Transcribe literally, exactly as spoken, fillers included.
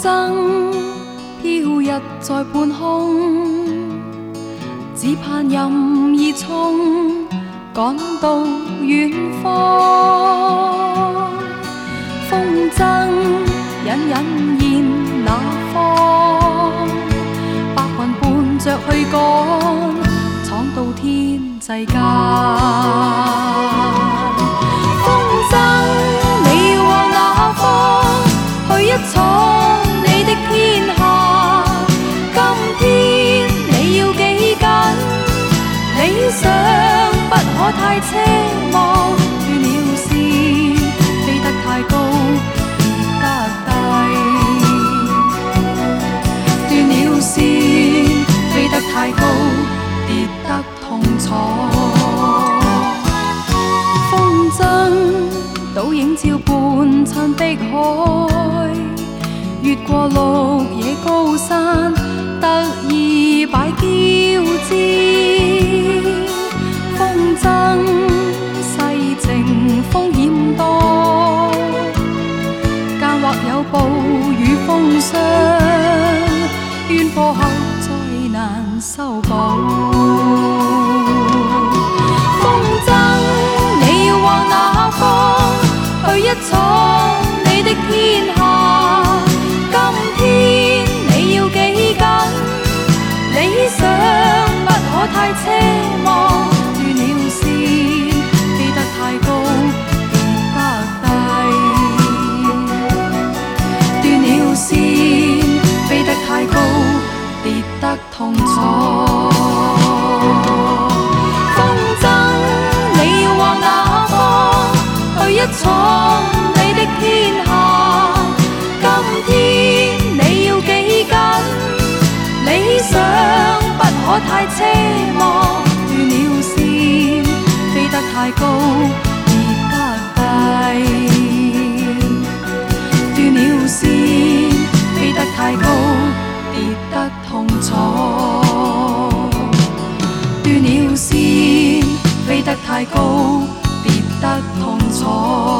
筝飘逸在半空，只盼任意冲，赶到远方。风筝隐隐現那方，白雲伴着去趕，闖到天際間。風箏你要往哪方？去一闖你的天下。今天你要記緊，理想不可太奢望，斷了線飛得太高，跌得低，斷了線飛得太高，跌得痛楚。風箏倒影照伴襯碧海，越過綠野高山，得意擺嬌姿。風箏世情風險多，間或有暴雨風霜，淵波後再難修補。風箏你要往哪方？去一闖你的天下。今天你要記緊，理想不可太奢望，斷了線飛得太高，跌得低，斷了線飛得太高，跌得痛楚。風箏你要往哪方？去一闖你的天下。今天你要記緊，理想不可太奢望，斷了線飛得太高，跌得低，斷了線飛得太高，跌得痛楚。斷了線飛得太高，跌得痛楚。